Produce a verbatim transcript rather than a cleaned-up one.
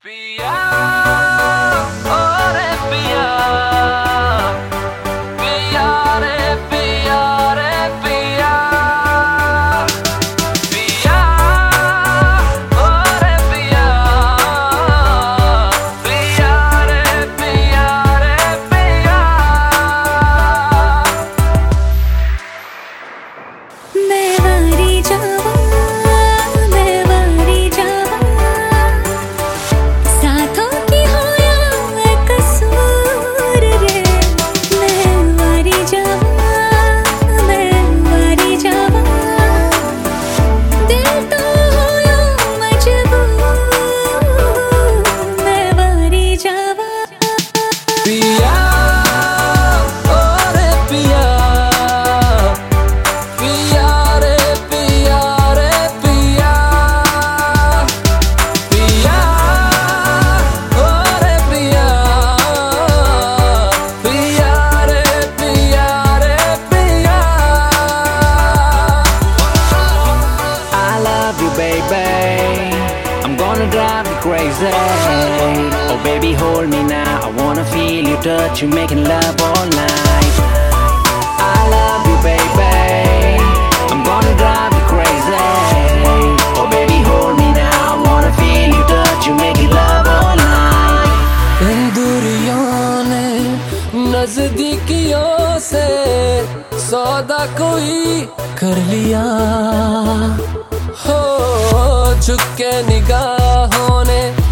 पिया ओ रे पिया पिया रे पिया रे पिया पिया ओ रे पिया पिया रे पिया रे पिया। मैं वारी जावा मैं वारी जावा साथों की होया मैं कसूर रे। मैं वारी जावा मैं वारी जावा दिल तो होया मजबूर। मैं वारी जावा पिया ओ रे पिया पिया रे पिया रे पिया पिया ओ रे पिया पिया रे पिया रे पिया। I love you baby, I'm gonna drive you crazy. Oh baby hold me now, I wanna feel your touch, you making love all night. I love you baby, I'm gonna drive you crazy. Oh baby hold me now, I wanna feel your touch, you making love all night. इन दूरियों ने नजदीकियों से सौदा कोई कर लिया हो, झुक के निगाहों ने